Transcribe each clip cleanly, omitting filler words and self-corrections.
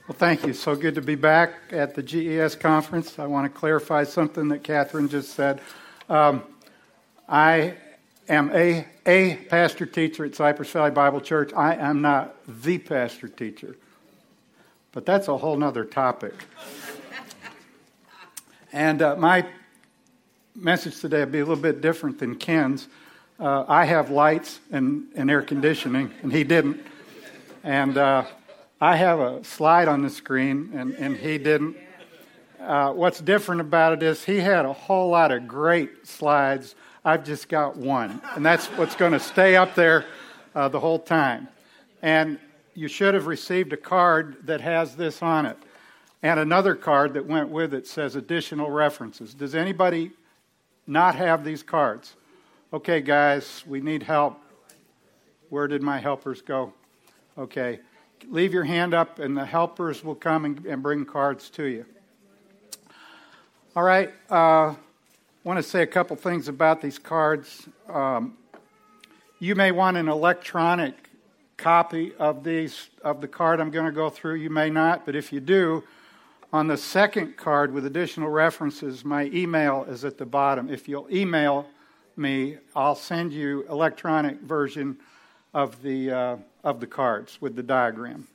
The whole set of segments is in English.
Well, thank you. So good to be back at the GES conference. I want to clarify something that Catherine just said. I am a pastor teacher at Cypress Valley Bible Church. I am not the pastor teacher. But that's a whole nother topic. And my message today will be a little bit different than Ken's. I have lights and air conditioning, and he didn't. And I have a slide on the screen, and he didn't. What's different about it is he had a whole lot of great slides. I've just got one, and that's what's going to stay up there the whole time. And you should have received a card that has this on it, and another card that went with it says additional references. Does anybody not have these cards? Okay, guys, we need help. Where did my helpers go? Okay. Leave your hand up, and the helpers will come and bring cards to you. All right. I want to say a couple things about these cards. You may want an electronic copy of the card I'm going to go through. You may not, but if you do, on the second card with additional references, my email is at the bottom. If you'll email me, I'll send you electronic version of the cards with the diagram.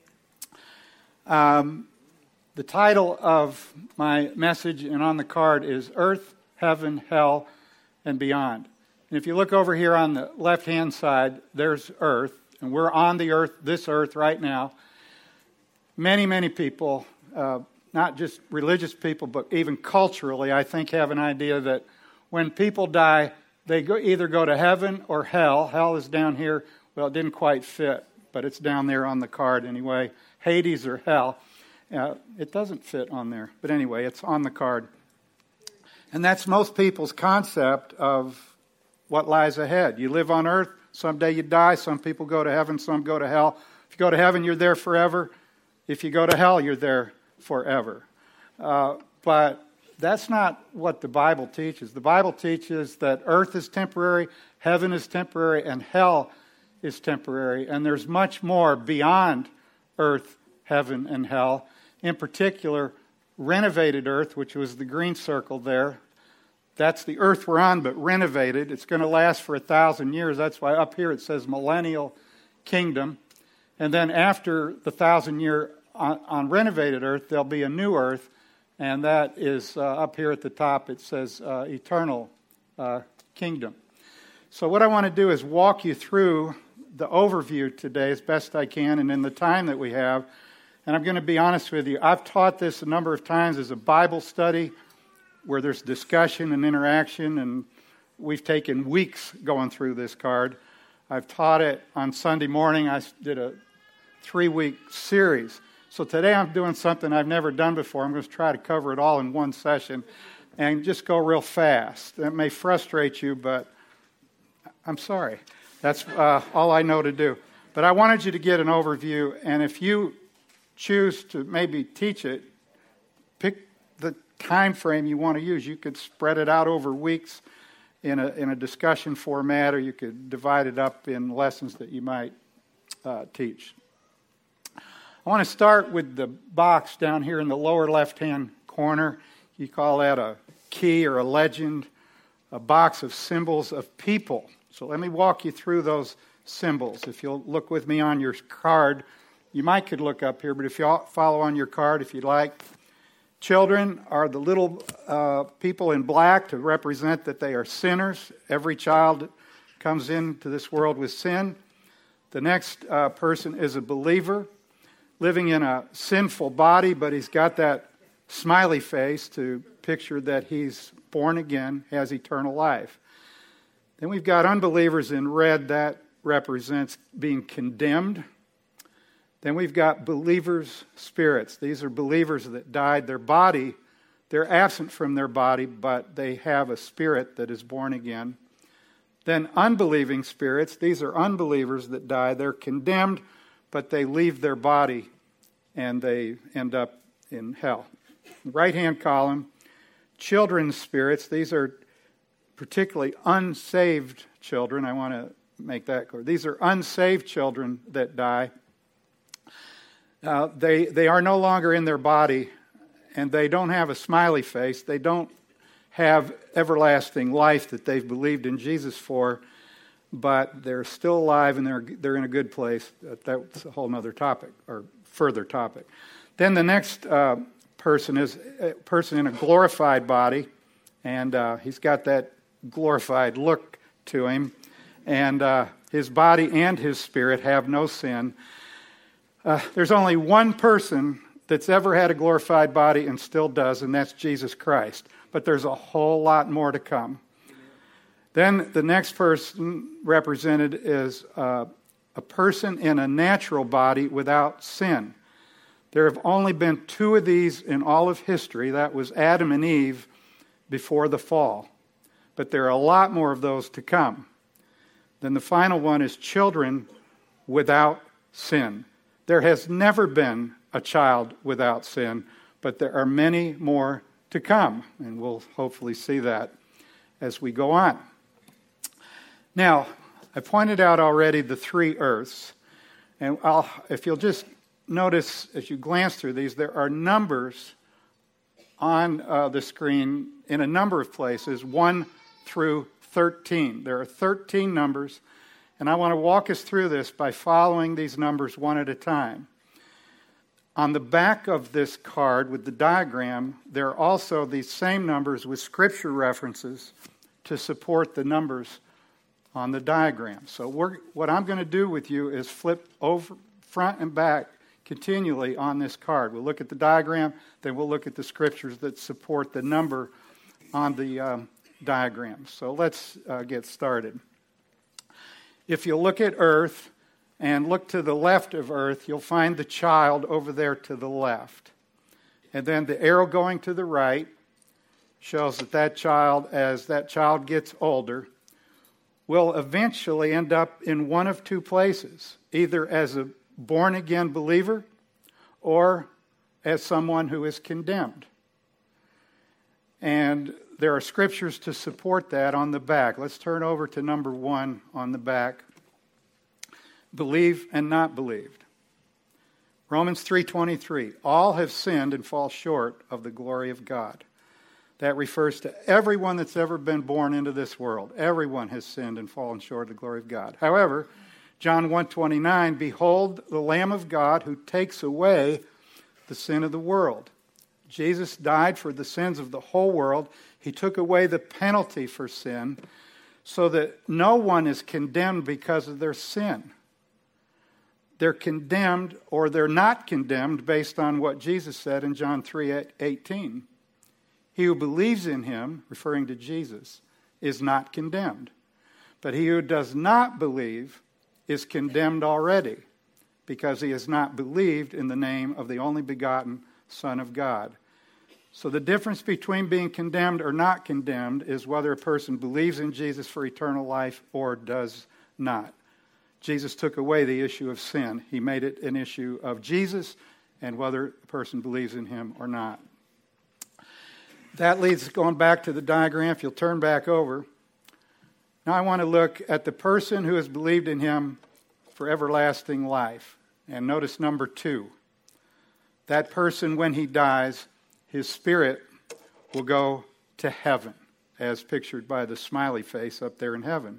The title of my message and on the card is Earth, Heaven, Hell, and Beyond. And if you look over here on the left-hand side, there's Earth, and we're on the Earth, this Earth right now. Many, many people, not just religious people, but even culturally, I think have an idea that when people die, they either go to heaven or hell. Hell is down here. Well, it didn't quite fit, but it's down there on the card anyway. Hades or hell. It doesn't fit on there. But anyway, it's on the card. And that's most people's concept of what lies ahead. You live on earth. Someday you die. Some people go to heaven. Some go to hell. If you go to heaven, you're there forever. If you go to hell, you're there forever. But that's not what the Bible teaches. The Bible teaches that earth is temporary, heaven is temporary, and hell is temporary. And there's much more beyond earth, heaven, and hell. In particular, renovated earth, which was the green circle there. That's the earth we're on, but renovated. It's going to last for 1,000 years. That's why up here it says millennial kingdom. And then after the 1,000-year on renovated earth, there'll be a new earth. And that is up here at the top. It says eternal kingdom. So what I want to do is walk you through the overview today as best I can and in the time that we have. And I'm going to be honest with you. I've taught this a number of times as a Bible study where there's discussion and interaction, and we've taken weeks going through this card. I've taught it on Sunday morning. I did a 3-week series. So today I'm doing something I've never done before. I'm going to try to cover it all in one session and just go real fast. That may frustrate you, but I'm sorry. That's all I know to do. But I wanted you to get an overview, and if you choose to maybe teach it, pick the time frame you want to use. You could spread it out over weeks in a discussion format, or you could divide it up in lessons that you might teach. I want to start with the box down here in the lower left-hand corner. You call that a key or a legend, a box of symbols of people. So let me walk you through those symbols. If you'll look with me on your card, you might could look up here, but if you follow on your card, if you'd like. Children are the little people in black to represent that they are sinners. Every child comes into this world with sin. The next person is a believer, living in a sinful body, but he's got that smiley face to picture that he's born again, has eternal life. Then we've got unbelievers in red. That represents being condemned. Then we've got believers' spirits. These are believers that died. Their body, they're absent from their body, but they have a spirit that is born again. Then unbelieving spirits. These are unbelievers that die. They're condemned, but they leave their body and they end up in hell. The right-hand column, children's spirits. These are particularly unsaved children. I want to make that clear. These are unsaved children that die. They are no longer in their body, and they don't have a smiley face. They don't have everlasting life that they've believed in Jesus for, but they're still alive and they're in a good place. That's a whole other topic, or further topic. Then the next person is a person in a glorified body, and he's got that glorified look to him, and his body and his spirit have no sin. There's only one person that's ever had a glorified body and still does, and that's Jesus Christ. But there's a whole lot more to come. Then the next person represented is a person in a natural body without sin. There have only been two of these in all of history. That was Adam and Eve before the fall. But there are a lot more of those to come. Then the final one is children without sin. There has never been a child without sin, but there are many more to come, and we'll hopefully see that as we go on. Now, I pointed out already the three earths, and if you'll just notice as you glance through these, there are numbers on the screen in a number of places, 1 through 13. There are 13 numbers, and I want to walk us through this by following these numbers one at a time. On the back of this card with the diagram, there are also these same numbers with scripture references to support the numbers on the diagram. So what I'm going to do with you is flip over front and back continually on this card. We'll look at the diagram, then we'll look at the scriptures that support the number on the diagram. So let's get started. If you look at Earth and look to the left of Earth, you'll find the child over there to the left. And then the arrow going to the right shows that child, as that child gets older, will eventually end up in one of two places, either as a born-again believer or as someone who is condemned. And there are scriptures to support that on the back. Let's turn over to number 1 on the back. Believe and not believed. Romans 3:23. All have sinned and fall short of the glory of God. That refers to everyone that's ever been born into this world. Everyone has sinned and fallen short of the glory of God. However, John 1:29, behold the Lamb of God who takes away the sin of the world. Jesus died for the sins of the whole world. He took away the penalty for sin so that no one is condemned because of their sin. They're condemned or they're not condemned based on what Jesus said in John 3:18. He who believes in him, referring to Jesus, is not condemned. But he who does not believe is condemned already, because he has not believed in the name of the only begotten Son of God. So the difference between being condemned or not condemned is whether a person believes in Jesus for eternal life or does not. Jesus took away the issue of sin. He made it an issue of Jesus and whether a person believes in him or not. That leads, going back to the diagram, if you'll turn back over. Now I want to look at the person who has believed in him for everlasting life. And notice number 2. That person, when he dies, his spirit will go to heaven, as pictured by the smiley face up there in heaven.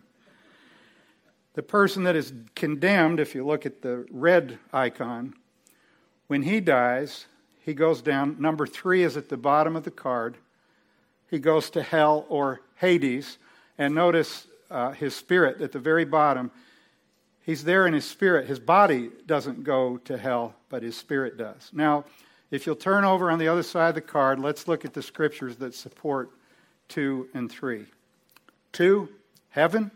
The person that is condemned, if you look at the red icon, when he dies, he goes down. Number 3 is at the bottom of the card. He goes to hell or Hades. And notice his spirit at the very bottom. He's there in his spirit. His body doesn't go to hell, but his spirit does. Now, if you'll turn over on the other side of the card, let's look at the scriptures that support 2 and 3. 2, heaven.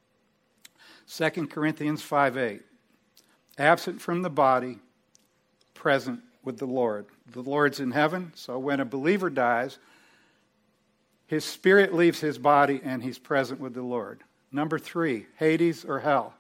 2 Corinthians 5:8. Absent from the body, present with the Lord. The Lord's in heaven, so when a believer dies, his spirit leaves his body and he's present with the Lord. Number 3, Hades or hell.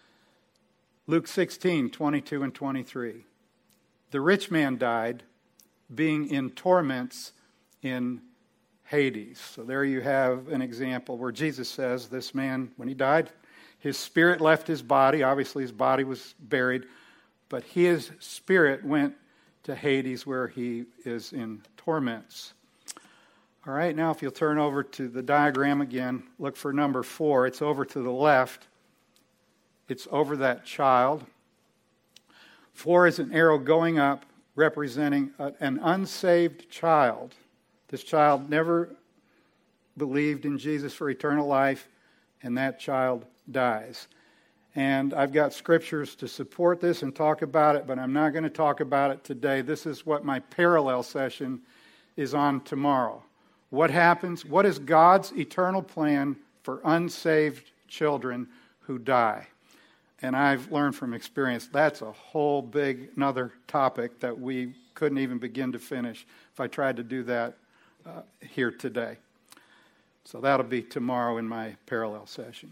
Luke 16:22 and 23. The rich man died, being in torments in Hades. So there you have an example where Jesus says this man, when he died, his spirit left his body. Obviously his body was buried, but his spirit went to Hades, where he is in torments. All right, now if you'll turn over to the diagram again, look for number 4. It's over to the left. It's over that child. 4 is an arrow going up, representing an unsaved child. This child never believed in Jesus for eternal life, and that child dies. And I've got scriptures to support this and talk about it, but I'm not going to talk about it today. This is what my parallel session is on tomorrow. What happens? What is God's eternal plan for unsaved children who die? And I've learned from experience that's a whole big another topic that we couldn't even begin to finish if I tried to do that here today. So that'll be tomorrow in my parallel session.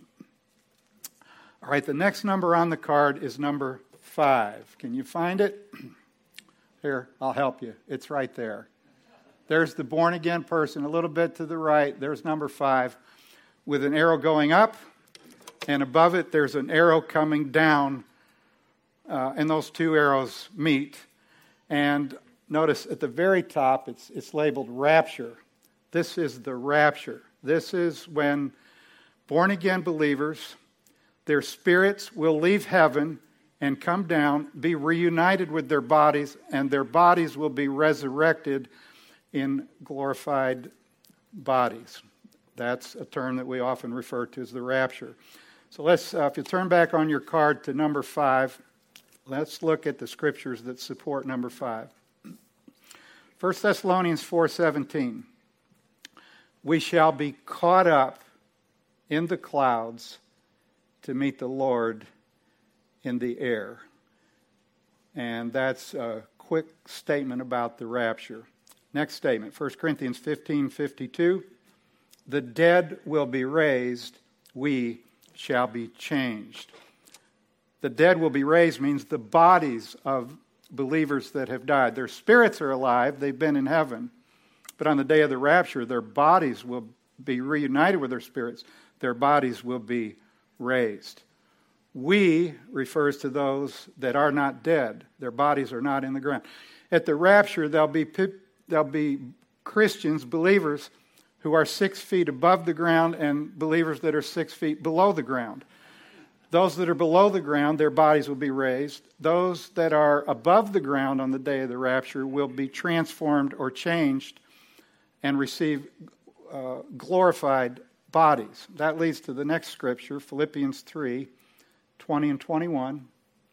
All right, the next number on the card is number 5. Can you find it? Here, I'll help you. It's right there. There's the born-again person, a little bit to the right. There's number 5 with an arrow going up, and above it there's an arrow coming down, and those two arrows meet. And notice at the very top it's labeled rapture. This is the rapture. This is when born-again believers, their spirits will leave heaven and come down, be reunited with their bodies, and their bodies will be resurrected in glorified bodies. That's a term that we often refer to as the rapture. So let's, if you turn back on your card to number 5, let's look at the scriptures that support number 5. 1 Thessalonians 4:17. We shall be caught up in the clouds to meet the Lord in the air. And that's a quick statement about the rapture. Next statement, 1 Corinthians 15:52. The dead will be raised, we shall be changed. The dead will be raised means the bodies of believers that have died. Their spirits are alive, they've been in heaven. But on the day of the rapture, their bodies will be reunited with their spirits. Their bodies will be raised. We refers to those that are not dead. Their bodies are not in the ground. At the rapture, there'll be Christians, believers, who are 6 feet above the ground and believers that are 6 feet below the ground. Those that are below the ground, their bodies will be raised. Those that are above the ground on the day of the rapture will be transformed or changed and receive glorified bodies. That leads to the next scripture, Philippians 3:20 and 21.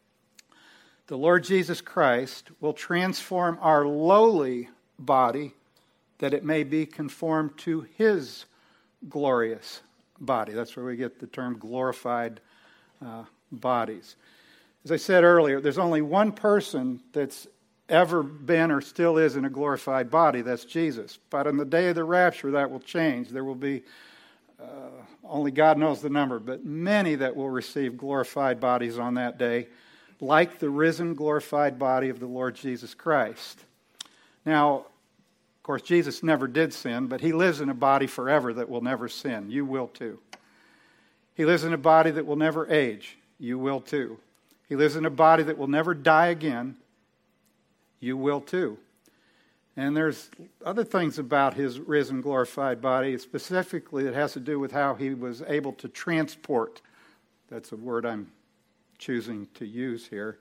The Lord Jesus Christ will transform our lowly body that it may be conformed to his glorious body. That's where we get the term glorified bodies. As I said earlier, there's only one person that's ever been or still is in a glorified body. That's Jesus. But on the day of the rapture, that will change. There will be, only God knows the number, but many that will receive glorified bodies on that day, like the risen, glorified body of the Lord Jesus Christ. Now, of course, Jesus never did sin, but he lives in a body forever that will never sin. You will too. He lives in a body that will never age. You will too. He lives in a body that will never die again. You will too. And there's other things about his risen, glorified body, specifically it has to do with how he was able to transport. That's a word I'm choosing to use here.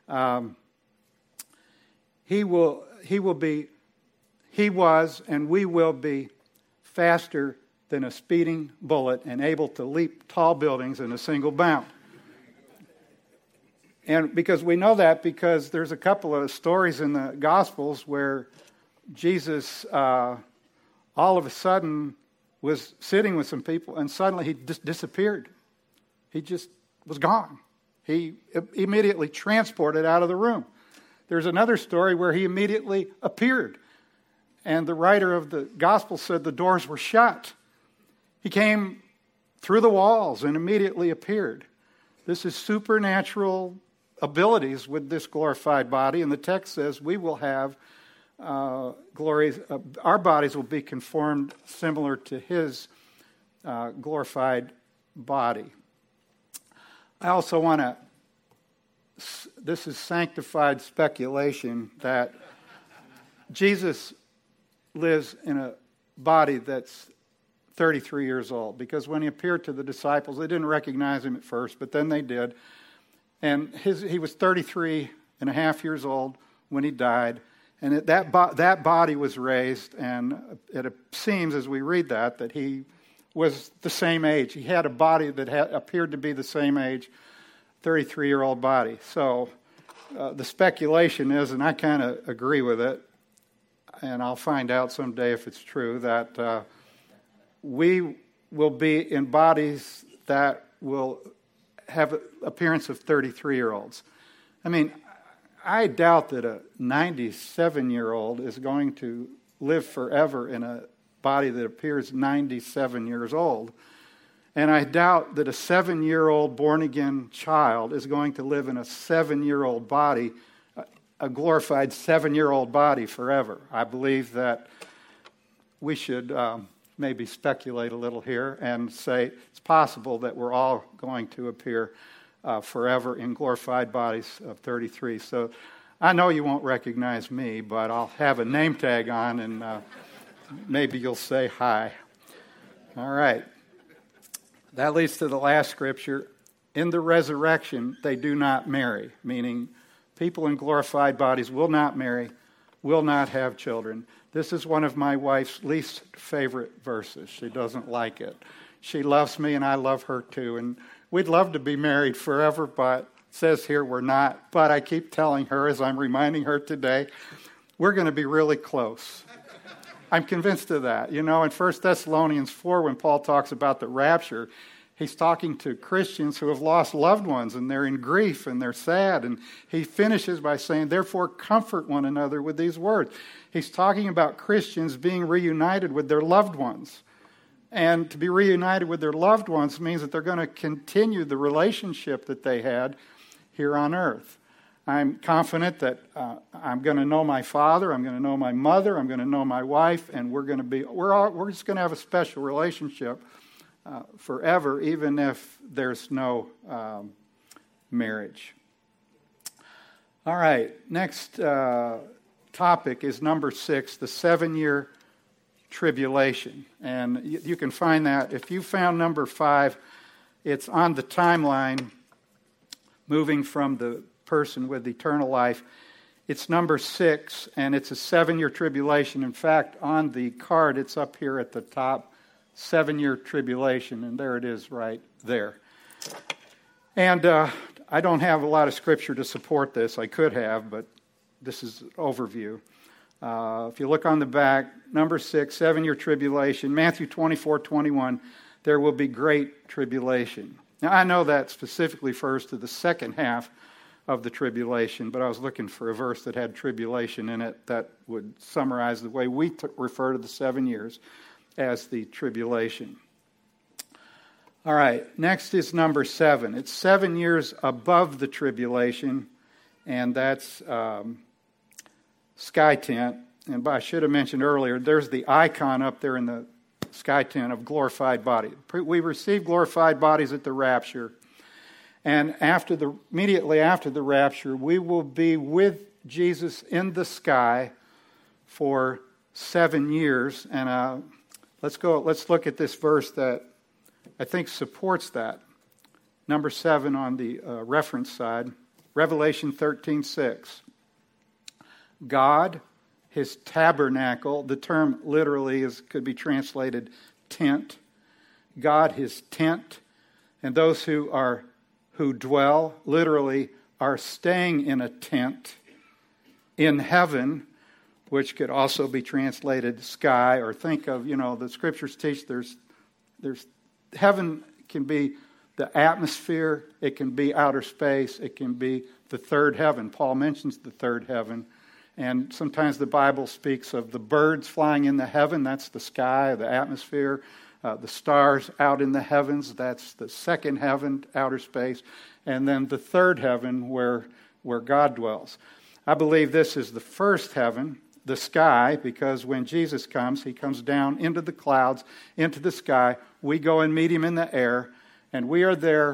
He was and we will be faster than a speeding bullet and able to leap tall buildings in a single bound. And because we know that because there's a couple of stories in the Gospels where Jesus all of a sudden was sitting with some people and suddenly he just disappeared. He just was gone. He immediately transported out of the room. There's another story where he immediately appeared. And the writer of the Gospel said the doors were shut. He came through the walls and immediately appeared. This is supernatural abilities with this glorified body. And the text says we will have glories. Our bodies will be conformed similar to his glorified body. I also want to this is sanctified speculation that Jesus lives in a body that's 33 years old. Because when he appeared to the disciples, they didn't recognize him at first, but then they did. And he was 33 and a half years old when he died. And that body was raised, and it seems as we read that he was the same age. He had a body that appeared to be the same age, 33-year-old body. So the speculation is, and I kind of agree with it, and I'll find out someday if it's true, that we will be in bodies that will have an appearance of 33-year-olds. I mean, I doubt that a 97-year-old is going to live forever in a body that appears 97 years old. And I doubt that a 7-year-old born-again child is going to live in a 7-year-old body, a glorified 7-year-old body forever. I believe that we should maybe speculate a little here and say it's possible that we're all going to appear forever in glorified bodies of 33. So I know you won't recognize me, but I'll have a name tag on and maybe you'll say hi. All right. That leads to the last scripture. In the resurrection, they do not marry, meaning people in glorified bodies will not marry, will not have children. This is one of my wife's least favorite verses. She doesn't like it. She loves me and I love her too. And we'd love to be married forever, but it says here we're not. But I keep telling her, as I'm reminding her today, we're going to be really close. I'm convinced of that. You know, in 1 Thessalonians 4, when Paul talks about the rapture, he's talking to Christians who have lost loved ones, and they're in grief, and they're sad. And he finishes by saying, therefore, comfort one another with these words. He's talking about Christians being reunited with their loved ones. And to be reunited with their loved ones means that they're going to continue the relationship that they had here on earth. I'm confident that I'm going to know my father, I'm going to know my mother, I'm going to know my wife, and we're just going to have a special relationship forever, even if there's no marriage. All right, next topic is number 6, the 7-year tribulation. And you can find that. If you found number 5, it's on the timeline moving from the person with eternal life. It's number 6, and it's a 7-year tribulation. In fact, on the card, it's up here at the top, 7-year tribulation, and there it is right there. And I don't have a lot of scripture to support this. I could have, but this is an overview. If you look on the back, number 6, 7-year tribulation, Matthew 24:21, there will be great tribulation. Now, I know that specifically refers to the second half of the tribulation, but I was looking for a verse that had tribulation in it that would summarize the way we refer to the 7 years as the tribulation. All right, next is number 7. It's 7 years above the tribulation, and that's sky tent. And I should have mentioned earlier, there's the icon up there in the sky tent of glorified body. We receive glorified bodies at the rapture. And immediately after the rapture, we will be with Jesus in the sky for 7 years. And let's look at this verse that I think supports that. Number 7 on the reference side, Revelation 13:6. God, his tabernacle, the term literally could be translated tent. God, his tent, and those who dwell, literally, are staying in a tent in heaven, which could also be translated sky, or think of, the scriptures teach there's heaven can be the atmosphere, it can be outer space, it can be the third heaven. Paul mentions the third heaven, and sometimes the Bible speaks of the birds flying in the heaven, that's the sky, the atmosphere. The stars out in the heavens, that's the second heaven, outer space. And then the third heaven where God dwells. I believe this is the first heaven, the sky, because when Jesus comes, he comes down into the clouds, into the sky. We go and meet him in the air, and we are there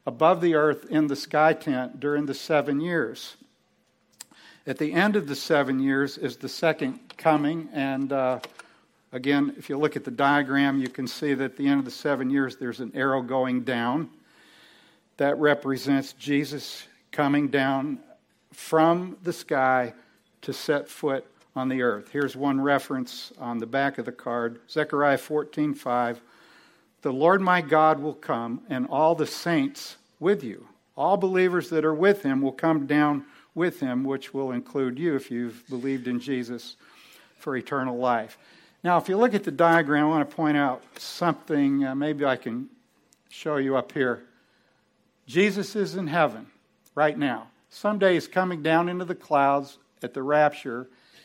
above the earth in the sky tent during the 7 years. At the end of the 7 years is the second coming, and again, if you look at the diagram, you can see that at the end of the 7 years there's an arrow going down. That represents Jesus coming down from the sky to set foot on the earth. Here's one reference on the back of the card, Zechariah 14:5. The Lord my God will come, and all the saints with you. All believers that are with him will come down with him, which will include you if you've believed in Jesus for eternal life. Now, if you look at the diagram, I want to point out something. Maybe I can show you up here. Jesus is in heaven right now. Someday he's coming down into the clouds at the rapture.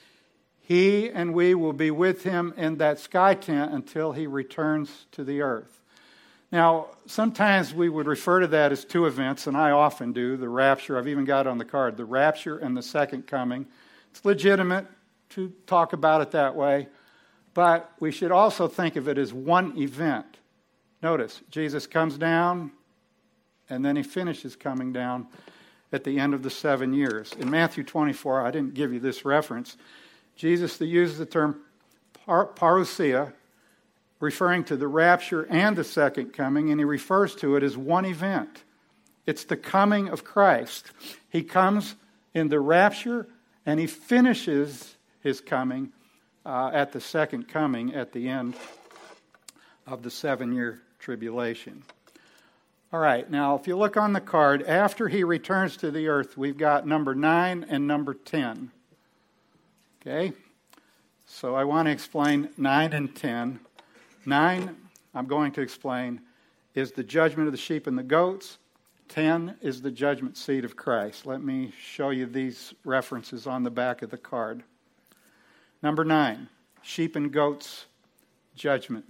He and we will be with him in that sky tent until he returns to the earth. Now, sometimes we would refer to that as two events, and I often do, the rapture. I've even got it on the card, the rapture and the second coming. It's legitimate to talk about it that way, but we should also think of it as one event. Notice, Jesus comes down, and then he finishes coming down at the end of the 7 years. In Matthew 24, I didn't give you this reference, Jesus uses the term parousia, referring to the rapture and the second coming, and he refers to it as one event. It's the coming of Christ. He comes in the rapture, and he finishes his coming at the second coming at the end of the 7-year tribulation. All right, now if you look on the card, after he returns to the earth, we've got number 9 and number 10. Okay? So I want to explain 9 and 10. 9, I'm going to explain, is the judgment of the sheep and the goats. 10 is the judgment seat of Christ. Let me show you these references on the back of the card. Number 9, sheep and goats judgment.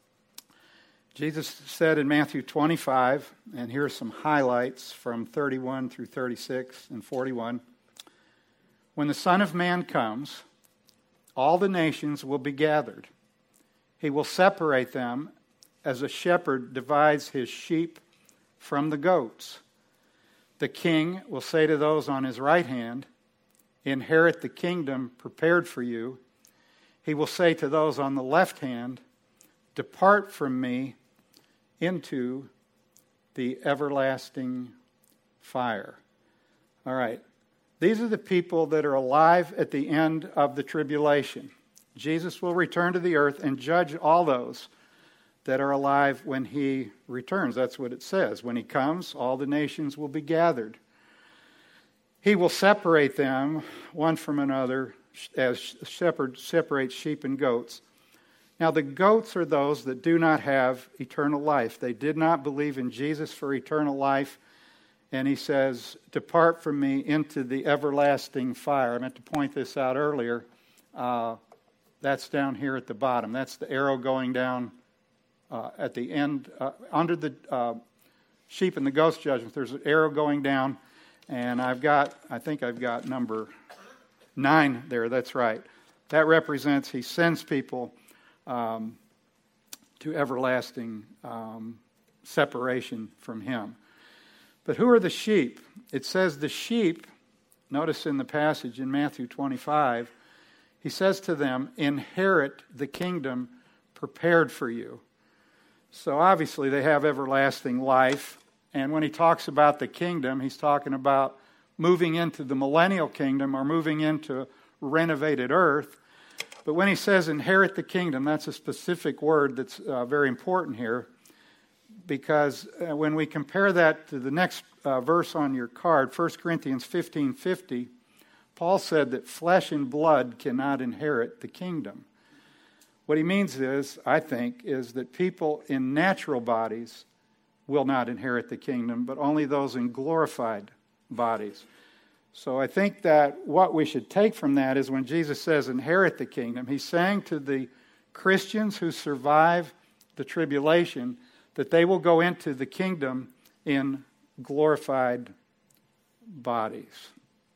Jesus said in Matthew 25, and here are some highlights from 31 through 36 and 41. When the Son of Man comes, all the nations will be gathered. He will separate them as a shepherd divides his sheep from the goats. The king will say to those on his right hand, inherit the kingdom prepared for you. He will say to those on the left hand, depart from me into the everlasting fire. All right. These are the people that are alive at the end of the tribulation. Jesus will return to the earth and judge all those that are alive when he returns. That's what it says. When he comes, all the nations will be gathered. He will separate them one from another as a shepherd separates sheep and goats. Now, the goats are those that do not have eternal life. They did not believe in Jesus for eternal life. And he says, depart from me into the everlasting fire. I meant to point this out earlier. That's down here at the bottom. That's the arrow going down at the end. Under the sheep and the goats judgment, there's an arrow going down. And I think I've got number 9 there. That's right. That represents he sends people to everlasting separation from him. But who are the sheep? It says the sheep, notice in the passage in Matthew 25, he says to them, inherit the kingdom prepared for you. So obviously they have everlasting life. And when he talks about the kingdom, he's talking about moving into the millennial kingdom or moving into renovated earth. But when he says inherit the kingdom, that's a specific word that's very important here. Because when we compare that to the next verse on your card, 1 Corinthians 15:50, Paul said that flesh and blood cannot inherit the kingdom. What he means is, I think, is that people in natural bodies will not inherit the kingdom, but only those in glorified bodies. So I think that what we should take from that is when Jesus says inherit the kingdom, he's saying to the Christians who survive the tribulation that they will go into the kingdom in glorified bodies.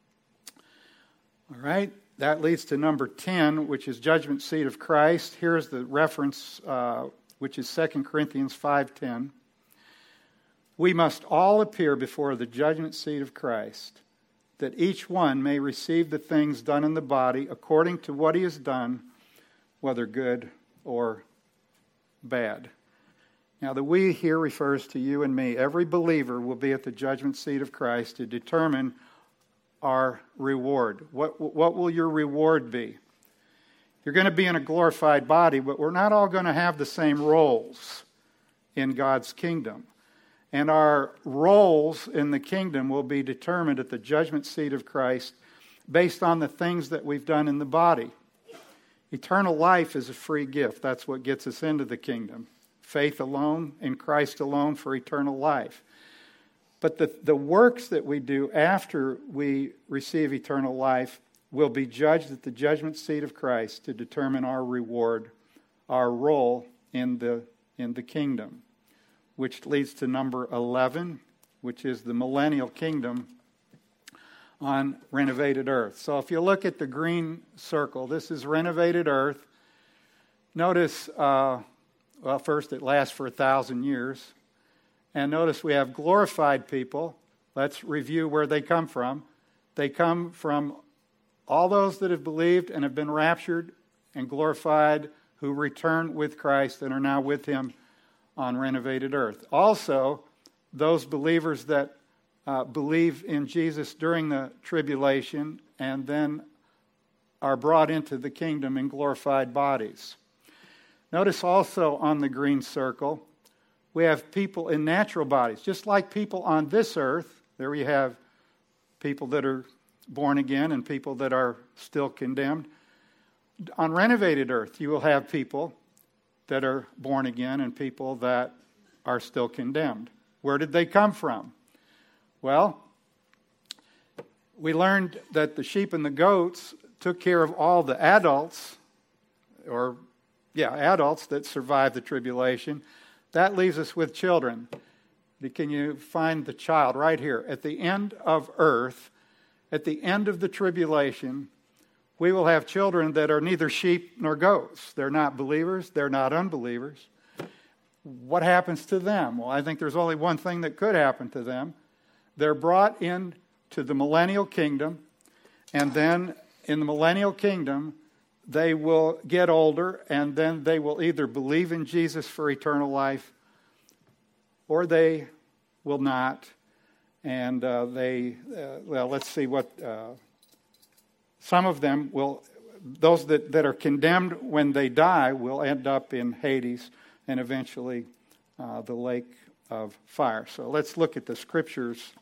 All right, that leads to number 10, which is judgment seat of Christ. Here's the reference, which is 2 Corinthians 5:10. we must all appear before the judgment seat of Christ, that each one may receive the things done in the body according to what he has done, whether good or bad. Now, the we here refers to you and me. Every believer will be at the judgment seat of Christ to determine our reward. What will your reward be? You're going to be in a glorified body, but we're not all going to have the same roles in God's kingdom. And our roles in the kingdom will be determined at the judgment seat of Christ based on the things that we've done in the body. Eternal life is a free gift. That's what gets us into the kingdom. Faith alone, in Christ alone for eternal life. But the works that we do after we receive eternal life will be judged at the judgment seat of Christ to determine our reward, our role in the kingdom. Which leads to number 11, which is the millennial kingdom on renovated earth. So if you look at the green circle, this is renovated earth. Notice, first it lasts for 1,000 years. And notice we have glorified people. Let's review where they come from. They come from all those that have believed and have been raptured and glorified, who return with Christ and are now with Him on renovated earth. Also, those believers that believe in Jesus during the tribulation and then are brought into the kingdom in glorified bodies. Notice also on the green circle, we have people in natural bodies. Just like people on this earth, there we have people that are born again and people that are still condemned. On renovated earth, you will have people that are born again and people that are still condemned. Where did they come from? Well, we learned that the sheep and the goats took care of all the adults that survived the tribulation. That leaves us with children. Can you find the child right here? At the end of earth, at the end of the tribulation, we will have children that are neither sheep nor goats. They're not believers. They're not unbelievers. What happens to them? Well, I think there's only one thing that could happen to them. They're brought into the millennial kingdom, and then in the millennial kingdom, they will get older, and then they will either believe in Jesus for eternal life, or they will not. And let's see what... some of them will, those that are condemned when they die will end up in Hades and eventually the lake of fire. So let's look at the scriptures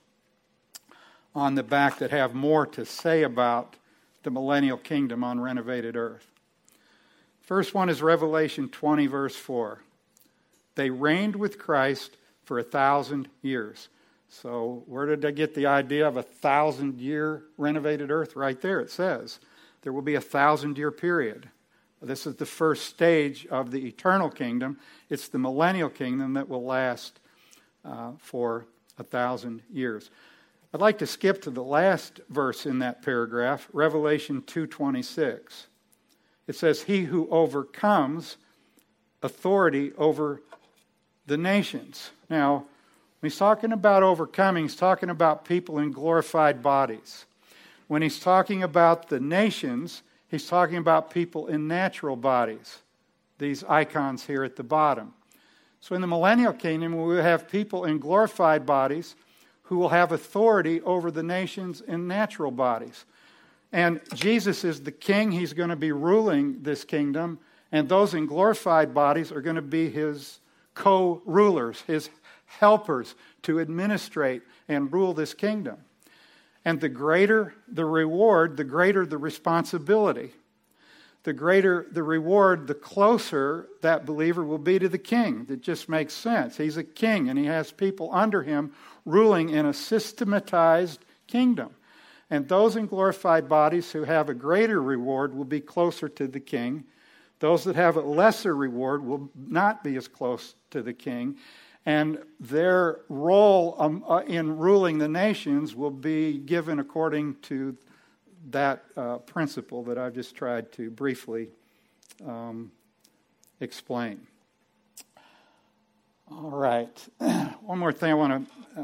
on the back that have more to say about the millennial kingdom on renovated earth. First one is Revelation 20, verse 4. They reigned with Christ for 1,000 years. So where did I get the idea of 1,000-year renovated earth? Right there it says there will be 1,000-year period. This is the first stage of the eternal kingdom. It's the millennial kingdom that will last for 1,000 years. I'd like to skip to the last verse in that paragraph, Revelation 2:26. It says, "He who overcomes authority over the nations." Now, when he's talking about overcoming, he's talking about people in glorified bodies. When he's talking about the nations, he's talking about people in natural bodies. These icons here at the bottom. So in the millennial kingdom, we will have people in glorified bodies who will have authority over the nations in natural bodies. And Jesus is the king. He's going to be ruling this kingdom. And those in glorified bodies are going to be his co-rulers, his helpers to administrate and rule this kingdom. And the greater the reward, the greater the responsibility. The greater the reward, the closer that believer will be to the king. It just makes sense. He's a king and he has people under him ruling in a systematized kingdom. And those in glorified bodies who have a greater reward will be closer to the king. Those that have a lesser reward will not be as close to the king. And their role in ruling the nations will be given according to that principle that I've just tried to briefly explain. All right. One more thing I want to,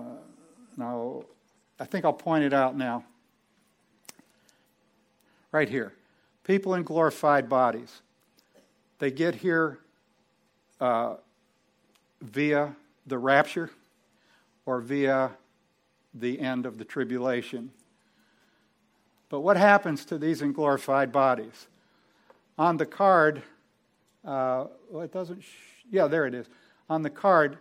I think I'll point it out now. Right here. People in glorified bodies. They get here via the rapture or via the end of the tribulation. But what happens to these in glorified bodies? On the card, it doesn't, there it is. On the card,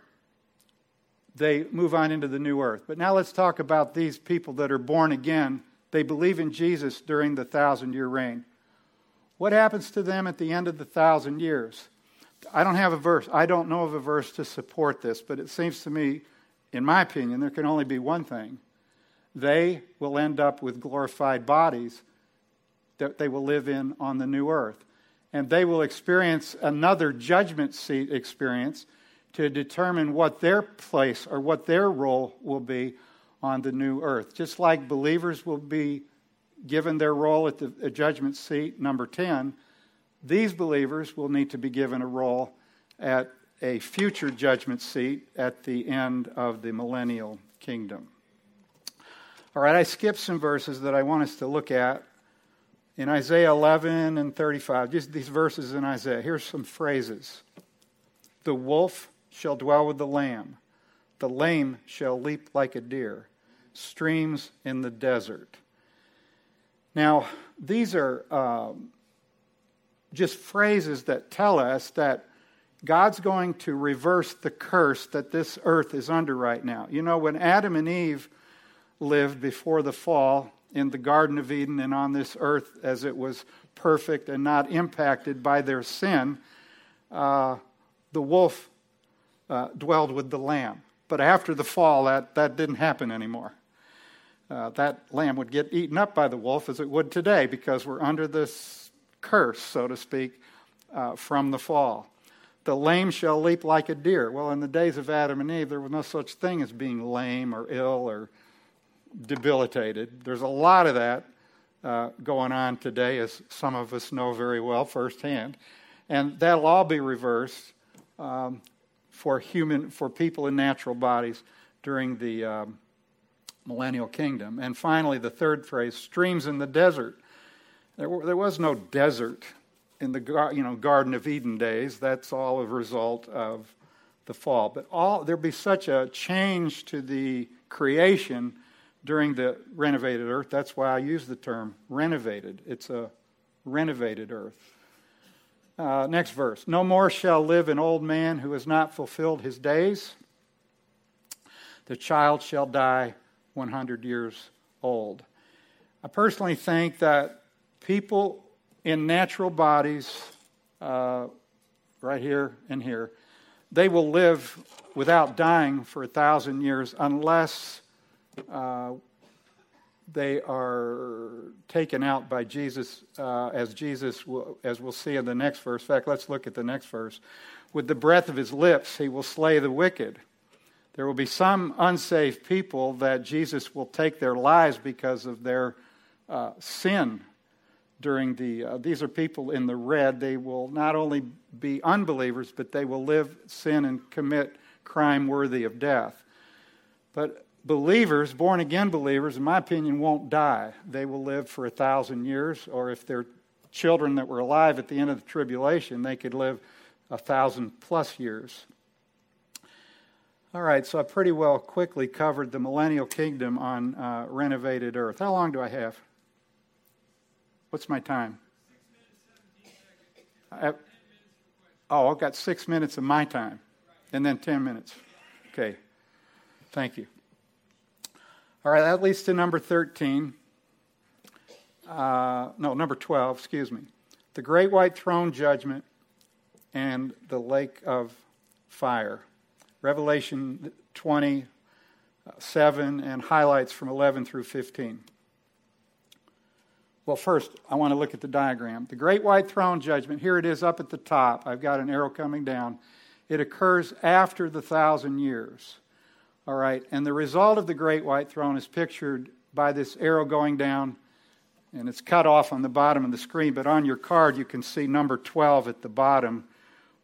they move on into the new earth. But now let's talk about these people that are born again. They believe in Jesus during the 1,000-year reign. What happens to them at the end of the 1,000 years? I don't have a verse. I don't know of a verse to support this, but it seems to me, in my opinion, there can only be one thing. They will end up with glorified bodies that they will live in on the new earth. And they will experience another judgment seat experience to determine what their place or what their role will be on the new earth. Just like believers will be given their role at the judgment seat, number 10, these believers will need to be given a role at a future judgment seat at the end of the millennial kingdom. All right, I skipped some verses that I want us to look at. In Isaiah 11 and 35, just these verses in Isaiah, here's some phrases. The wolf shall dwell with the lamb. The lame shall leap like a deer. Streams in the desert. Now, these are just phrases that tell us that God's going to reverse the curse that this earth is under right now. You know, when Adam and Eve lived before the fall in the Garden of Eden and on this earth as it was perfect and not impacted by their sin, the wolf dwelled with the lamb. But after the fall, that didn't happen anymore. That lamb would get eaten up by the wolf as it would today because we're under this curse, so to speak, from the fall. The lame shall leap like a deer. Well, in the days of Adam and Eve, there was no such thing as being lame or ill or debilitated. There's a lot of that going on today, as some of us know very well firsthand. And that'll all be reversed for people in natural bodies during the millennial kingdom. And finally, the third phrase, streams in the desert. There was no desert in the Garden of Eden days. That's all a result of the fall. But there'll be such a change to the creation during the renovated earth. That's why I use the term renovated. It's a renovated earth. Next verse. No more shall live an old man who has not fulfilled his days. The child shall die 100 years old. I personally think that people in natural bodies, right here and here, they will live without dying for 1,000 years unless they are taken out by Jesus, as we'll see in the next verse. In fact, let's look at the next verse. With the breath of his lips, he will slay the wicked. There will be some unsaved people that Jesus will take their lives because of their sin during these are people in the red. They will not only be unbelievers, but they will live sin and commit crime worthy of death. But believers, born-again believers, in my opinion, won't die. They will live for 1,000 years, or if they're children that were alive at the end of the tribulation, they could live 1,000+ years. All right, so I pretty well quickly covered the millennial kingdom on renovated earth. How long do I have? What's my time? 6 minutes, 17 seconds. I've got 6 minutes of my time, and then 10 minutes. Okay, thank you. All right, that leads to number 13. Number 12, excuse me. The great white throne judgment and the lake of fire. Revelation 20:7 and highlights from 11 through 15. Well, first, I want to look at the diagram. The great white throne judgment, here it is up at the top. I've got an arrow coming down. It occurs after the 1,000 years. All right, and the result of the great white throne is pictured by this arrow going down, and it's cut off on the bottom of the screen, but on your card you can see number 12 at the bottom,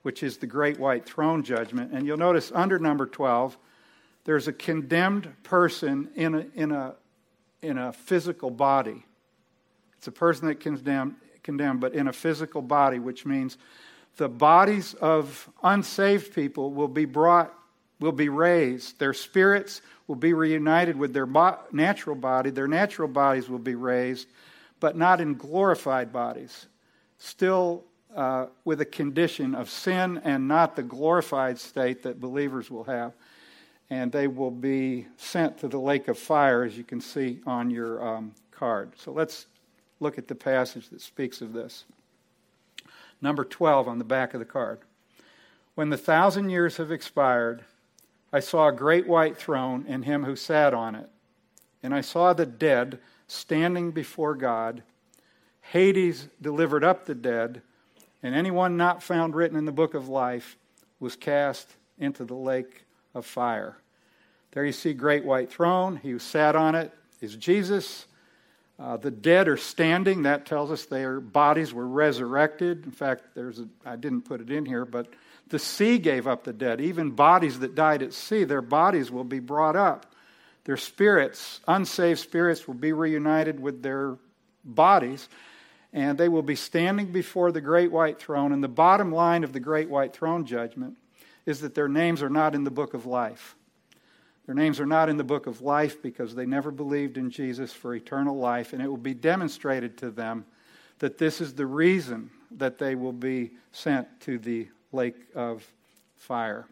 which is the great white throne judgment. And you'll notice under number 12, there's a condemned person in a physical body. It's a person that condemned, but in a physical body, which means the bodies of unsaved people will be raised. Their spirits will be reunited with their natural body. Their natural bodies will be raised, but not in glorified bodies. Still with a condition of sin and not the glorified state that believers will have. And they will be sent to the lake of fire, as you can see on your card. So let's look at the passage that speaks of this. Number 12 on the back of the card. When the 1,000 years have expired, I saw a great white throne and him who sat on it. And I saw the dead standing before God. Hades delivered up the dead, and anyone not found written in the book of life was cast into the lake of fire. There you see great white throne. He who sat on it is Jesus. The dead are standing. That tells us their bodies were resurrected. In fact, I didn't put it in here, but the sea gave up the dead. Even bodies that died at sea, their bodies will be brought up. Their spirits, unsaved spirits, will be reunited with their bodies, and they will be standing before the great white throne. And the bottom line of the great white throne judgment is that their names are not in the book of life. Their names are not in the book of life because they never believed in Jesus for eternal life, and it will be demonstrated to them that this is the reason that they will be sent to the lake of fire.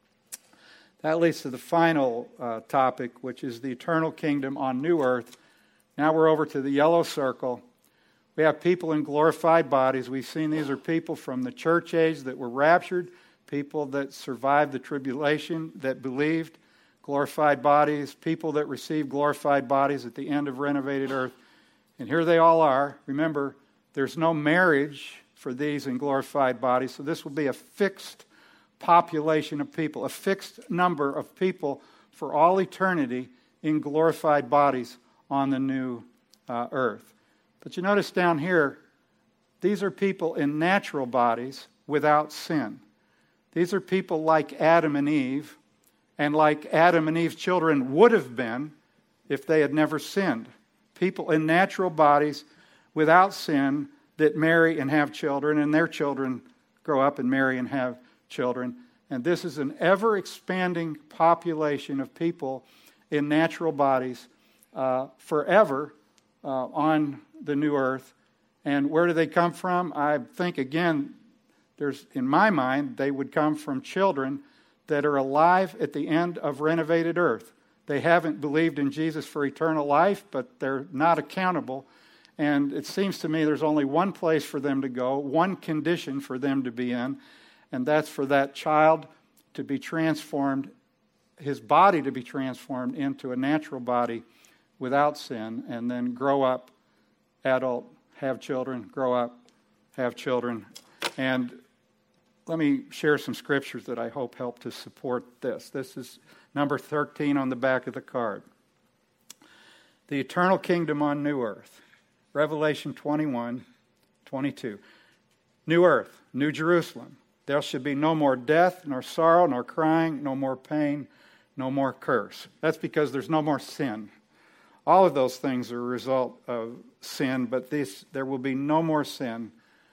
That leads to the final topic, which is the eternal kingdom on new earth. Now we're over to the yellow circle. We have people in glorified bodies. We've seen these are people from the church age that were raptured, people that survived the tribulation, that believed, glorified bodies, people that received glorified bodies at the end of renovated earth. And here they all are. Remember, there's no marriage for these in glorified bodies, so this will be a fixed population of people, a fixed number of people for all eternity in glorified bodies on the new earth. But you notice down here, these are people in natural bodies without sin. These are people like Adam and Eve, and like Adam and Eve's children would have been if they had never sinned. People in natural bodies without sin that marry and have children, and their children grow up and marry and have children. And this is an ever-expanding population of people in natural bodies forever on the new earth. And where do they come from? I think, again, in my mind, they would come from children that are alive at the end of renovated earth. They haven't believed in Jesus for eternal life, but they're not accountable. And it seems to me there's only one place for them to go, one condition for them to be in, and that's for that child to be transformed, his body to be transformed into a natural body without sin, and then grow up, adult, have children, grow up, have children. And let me share some scriptures that I hope help to support this. This is number 13 on the back of the card. The eternal kingdom on new earth. Revelation 21:22. New earth, new Jerusalem. There shall be no more death, nor sorrow, nor crying, no more pain, no more curse. That's because there's no more sin. All of those things are a result of sin, but there will be no more sin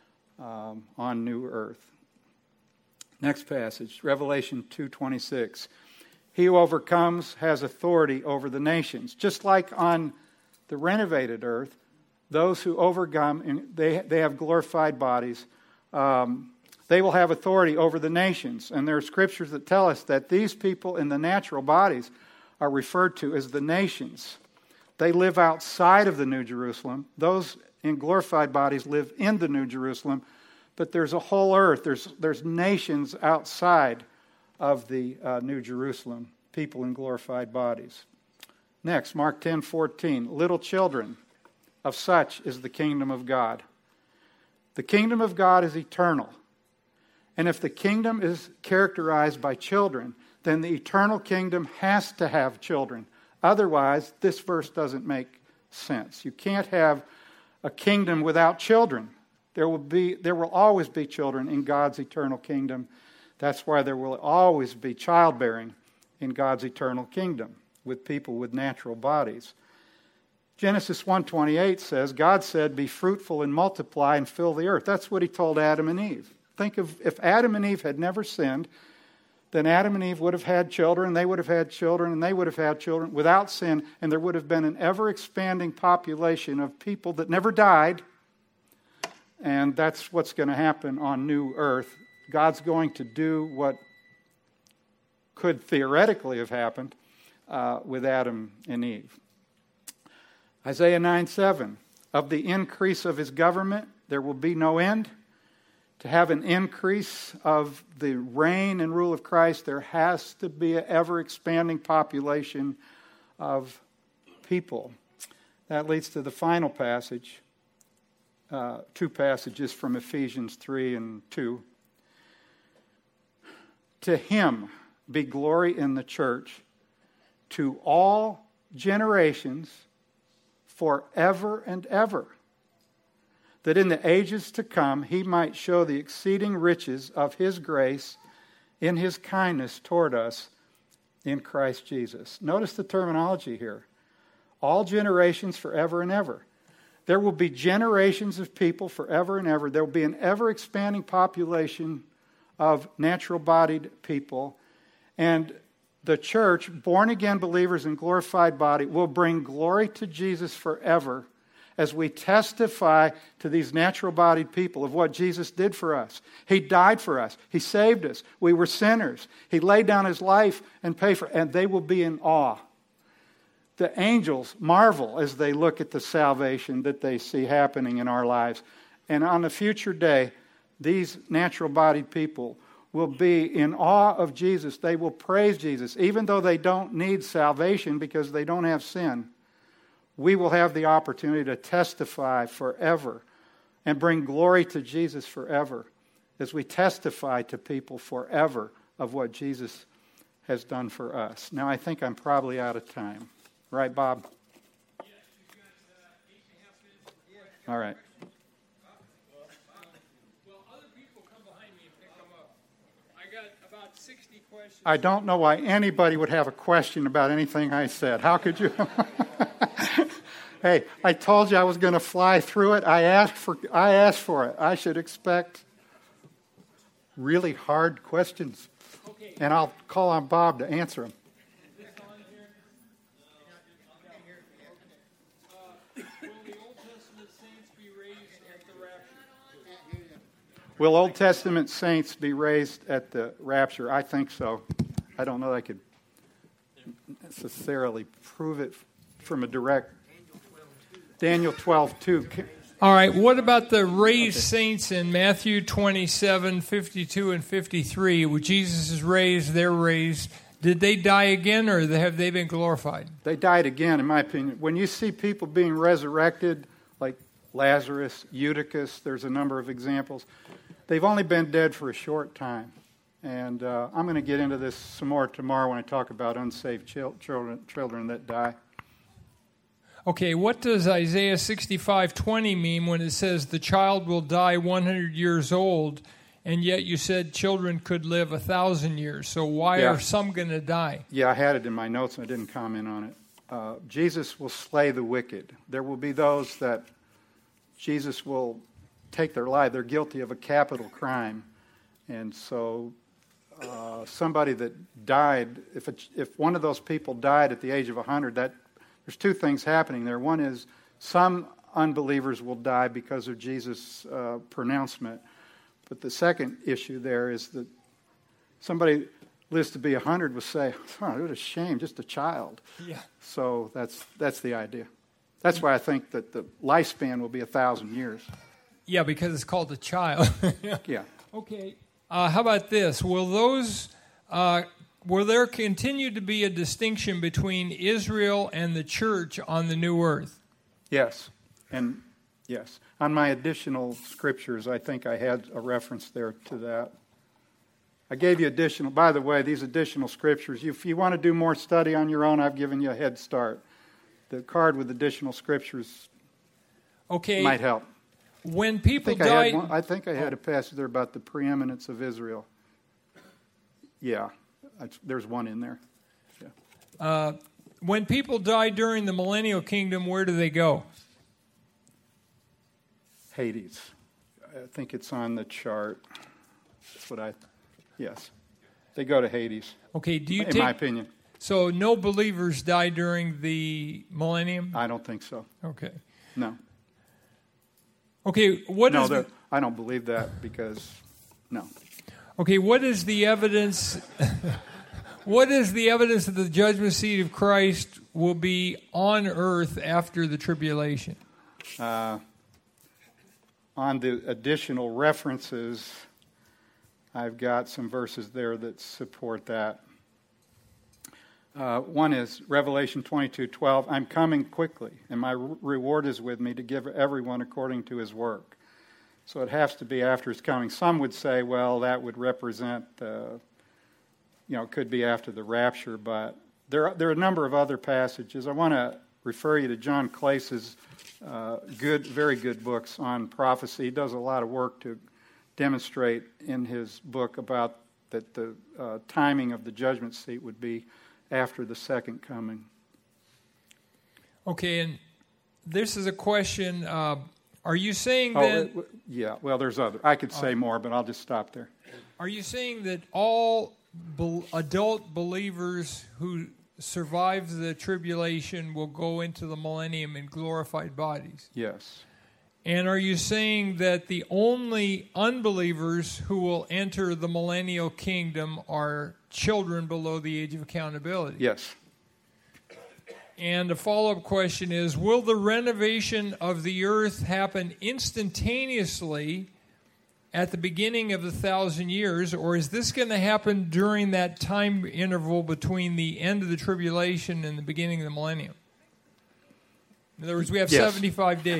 on new earth. Next passage, Revelation 2:26. He who overcomes has authority over the nations. Just like on the renovated earth, those who overcome, they have glorified bodies, they will have authority over the nations. And there are scriptures that tell us that these people in the natural bodies are referred to as the nations. They live outside of the New Jerusalem. Those in glorified bodies live in the New Jerusalem. But there's a whole earth. There's nations outside of the New Jerusalem, people in glorified bodies. Next, Mark 10:14. Little children, of such is the kingdom of God. The kingdom of God is eternal. And if the kingdom is characterized by children, then the eternal kingdom has to have children. Otherwise, this verse doesn't make sense. You can't have a kingdom without children. There will always be children in God's eternal kingdom. That's why there will always be childbearing in God's eternal kingdom with people with natural bodies. Genesis 1:28 says, God said, be fruitful and multiply and fill the earth. That's what he told Adam and Eve. Think of if Adam and Eve had never sinned, then Adam and Eve would have had children, they would have had children, and they would have had children without sin, and there would have been an ever-expanding population of people that never died, and that's what's going to happen on new earth. God's going to do what could theoretically have happened with Adam and Eve. Isaiah 9:7, of the increase of his government there will be no end. To have an increase of the reign and rule of Christ, there has to be an ever-expanding population of people. That leads to the final passage, two passages from Ephesians 3 and 2. To him be glory in the church to all generations forever and ever, that in the ages to come he might show the exceeding riches of his grace in his kindness toward us in Christ Jesus. Notice the terminology here. All generations forever and ever. There will be generations of people forever and ever. There will be an ever-expanding population of natural-bodied people. And the church, born-again believers in glorified body, will bring glory to Jesus forever as we testify to these natural-bodied people of what Jesus did for us. He died for us. He saved us. We were sinners. He laid down his life and paid for it, and they will be in awe. The angels marvel as they look at the salvation that they see happening in our lives. And on a future day, these natural-bodied people will be in awe of Jesus. They will praise Jesus, even though they don't need salvation because they don't have sin. We will have the opportunity to testify forever and bring glory to Jesus forever as we testify to people forever of what Jesus has done for us. Now, I think I'm probably out of time. Right, Bob? Yes, you've got 8.5 minutes. All right. Well, other people come behind me and pick them up. I got about 60 questions. I don't know why anybody would have a question about anything I said. How could you? Hey, I told you I was going to fly through it. I asked for it. I should expect really hard questions. Okay. And I'll call on Bob to answer them. Is this on here? Will the Old Testament saints be raised at the rapture? Will Old Testament saints be raised at the rapture? I think so. I don't know that I could necessarily prove it from a direct. Daniel 12:2. All right, what about the raised saints in Matthew 27:52 and 53? When Jesus is raised, they're raised. Did they die again, or have they been glorified? They died again, in my opinion. When you see people being resurrected, like Lazarus, Eutychus, there's a number of examples, they've only been dead for a short time. And I'm going to get into this some more tomorrow when I talk about unsaved children that die. Okay, what does Isaiah 65:20 mean when it says the child will die 100 years old, and yet you said children could live 1,000 years? So why are some going to die? Yeah, I had it in my notes and I didn't comment on it. Jesus will slay the wicked. There will be those that Jesus will take their life. They're guilty of a capital crime. And so somebody that died, if one of those people died at the age of 100, there's two things happening there. One is some unbelievers will die because of Jesus' pronouncement. But the second issue there is that somebody lives to be 100 will say, oh, what a shame, just a child. Yeah. So that's the idea. That's why I think that the lifespan will be 1,000 years. Yeah, because it's called a child. Yeah. Okay. How about this? Will there continue to be a distinction between Israel and the church on the new earth? Yes. And yes. On my additional scriptures, I think I had a reference there to that. I gave you by the way, these additional scriptures, if you want to do more study on your own, I've given you a head start. The card with additional scriptures might help. when people die... I think I had a passage there about the preeminence of Israel. Yeah, there's one in there. Yeah. When people die during the millennial kingdom, where do they go? Hades. I think it's on the chart. That's yes. They go to Hades. Okay, in my opinion. So no believers die during the millennium? I don't think so. Okay. No. Okay, I don't believe that because, no. Okay, what is the evidence... What is the evidence that the judgment seat of Christ will be on earth after the tribulation? On the additional references, I've got some verses there that support that. One is Revelation 22:12. I'm coming quickly, and my reward is with me to give everyone according to his work. So it has to be after his coming. Some would say, well, that would represent... it could be after the rapture, but there are a number of other passages. I want to refer you to John Clace's very good books on prophecy. He does a lot of work to demonstrate in his book about that the timing of the judgment seat would be after the second coming. Okay, and this is a question. Are you saying that... yeah, well, there's other. I could say more, but I'll just stop there. Are you saying that all adult believers who survive the tribulation will go into the millennium in glorified bodies? Yes. And are you saying that the only unbelievers who will enter the millennial kingdom are children below the age of accountability? Yes. And a follow-up question is, will the renovation of the earth happen instantaneously at the beginning of the 1,000 years, or is this going to happen during that time interval between the end of the tribulation and the beginning of the millennium? In other words, we have 75 days.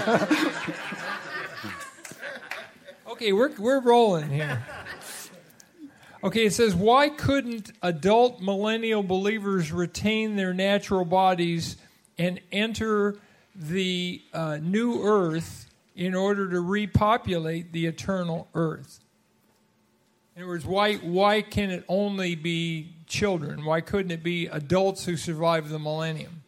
Okay, we're rolling here. Okay, it says, why couldn't adult millennial believers retain their natural bodies and enter the new earth in order to repopulate the eternal earth? In other words, why can it only be children? Why couldn't it be adults who survive the millennium?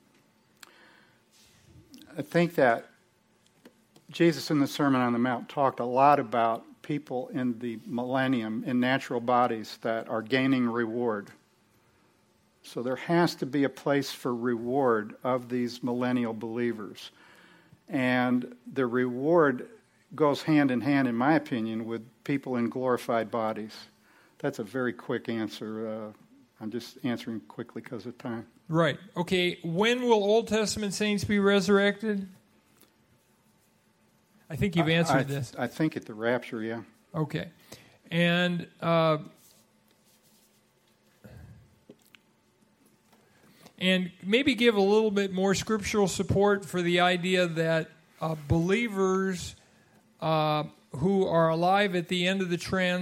I think that Jesus in the Sermon on the Mount talked a lot about people in the millennium in natural bodies that are gaining reward. So there has to be a place for reward of these millennial believers. And the reward goes hand in hand, in my opinion, with people in glorified bodies. That's a very quick answer. I'm just answering quickly because of time. Right. Okay, when will Old Testament saints be resurrected? I think you've answered this. I think at the rapture, yeah. Okay. And maybe give a little bit more scriptural support for the idea that believers who are alive at the end of the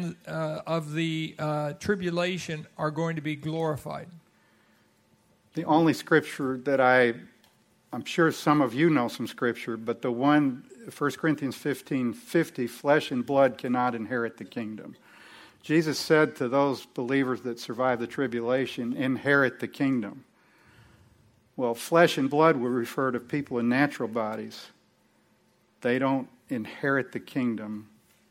tribulation are going to be glorified. The only scripture that I'm sure some of you know some scripture, but the one, 1 Corinthians 15:50, flesh and blood cannot inherit the kingdom. Jesus said to those believers that survive the tribulation, inherit the kingdom. Well, flesh and blood would refer to people in natural bodies. They don't inherit the kingdom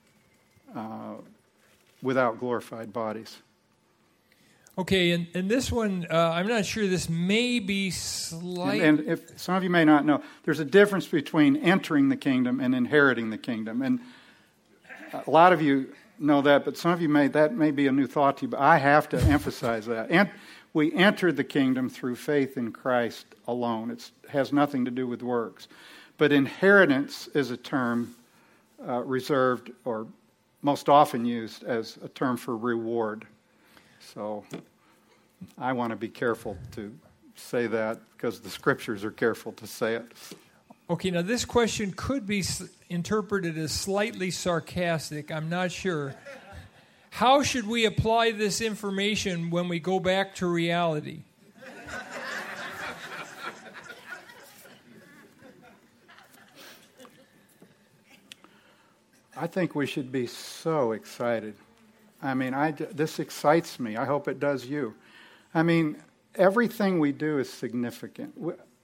without glorified bodies. Okay, and this one, I'm not sure, this may be slight... And if some of you may not know, there's a difference between entering the kingdom and inheriting the kingdom. And a lot of you know that, but some of you that may be a new thought to you, but I have to emphasize that. And we enter the kingdom through faith in Christ alone. It has nothing to do with works. But inheritance is a term reserved or most often used as a term for reward. So I want to be careful to say that because the scriptures are careful to say it. Okay, now this question could be interpreted as slightly sarcastic. I'm not sure. How should we apply this information when we go back to reality? I think we should be so excited. I mean, this excites me. I hope it does you. I mean, everything we do is significant.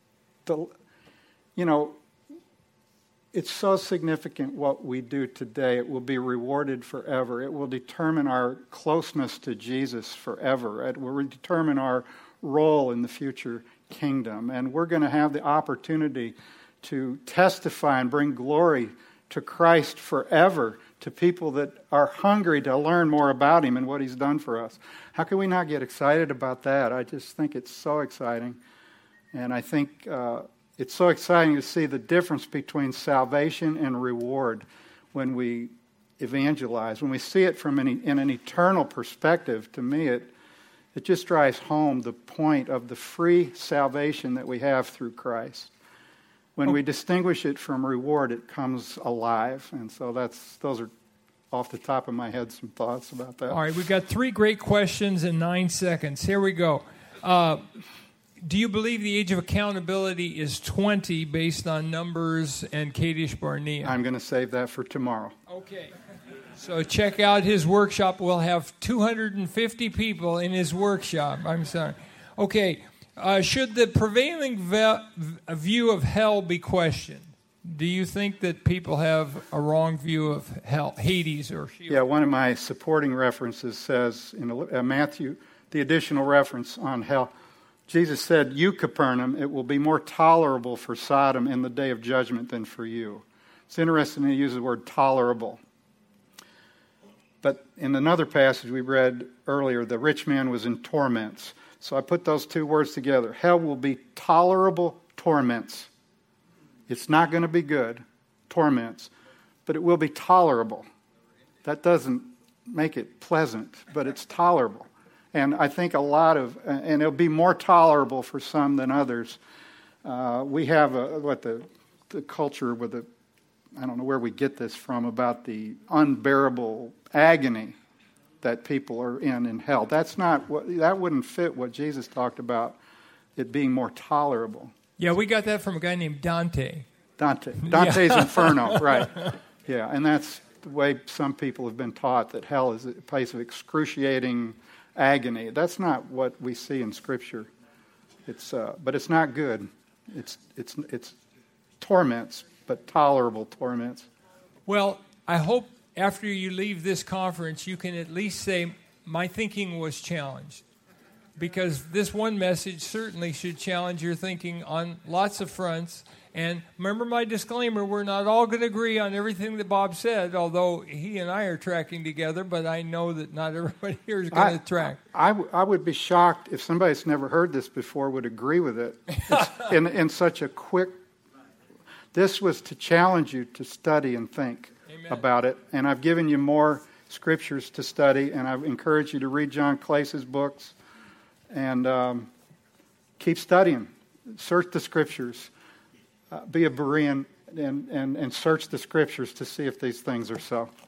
It's so significant what we do today. It will be rewarded forever. It will determine our closeness to Jesus forever. It will determine our role in the future kingdom. And we're going to have the opportunity to testify and bring glory to Christ forever to people that are hungry to learn more about Him and what He's done for us. How can we not get excited about that? I just think it's so exciting. And I think it's so exciting to see the difference between salvation and reward when we evangelize. When we see it from in an eternal perspective, to me it just drives home the point of the free salvation that we have through Christ. When we distinguish it from reward, it comes alive. And so those are off the top of my head some thoughts about that. All right, we've got 3 great questions in 9 seconds. Here we go. Do you believe the age of accountability is 20 based on Numbers and Kadesh Barnea? I'm going to save that for tomorrow. Okay. So check out his workshop. We'll have 250 people in his workshop. I'm sorry. Okay. Should the prevailing view of hell be questioned? Do you think that people have a wrong view of hell, Hades or Sheol? Yeah, one of my supporting references says in Matthew, the additional reference on hell, Jesus said, "You, Capernaum, it will be more tolerable for Sodom in the day of judgment than for you." It's interesting to use the word tolerable. But in another passage we read earlier, the rich man was in torments. So I put those 2 words together. Hell will be tolerable torments. It's not going to be good, torments, but it will be tolerable. That doesn't make it pleasant, but it's tolerable. And I think and it'll be more tolerable for some than others. We have the culture with I don't know where we get this from, about the unbearable agony that people are in hell. That wouldn't fit what Jesus talked about, it being more tolerable. Yeah, we got that from a guy named Dante. Dante's Inferno, right. Yeah, and that's the way some people have been taught, that hell is a place of excruciating agony. That's not what we see in Scripture. But it's not good. It's torments, but tolerable torments. Well, I hope after you leave this conference, you can at least say, my thinking was challenged. Because this one message certainly should challenge your thinking on lots of fronts. And remember my disclaimer, we're not all going to agree on everything that Bob said, although he and I are tracking together, but I know that not everybody here is going to track. I would be shocked if somebody that's never heard this before would agree with it in such a quick... This was to challenge you to study and think. Amen. About it. And I've given you more scriptures to study, and I've encouraged you to read John Clace's books and keep studying. Search the scriptures. Be a Berean and search the scriptures to see if these things are so.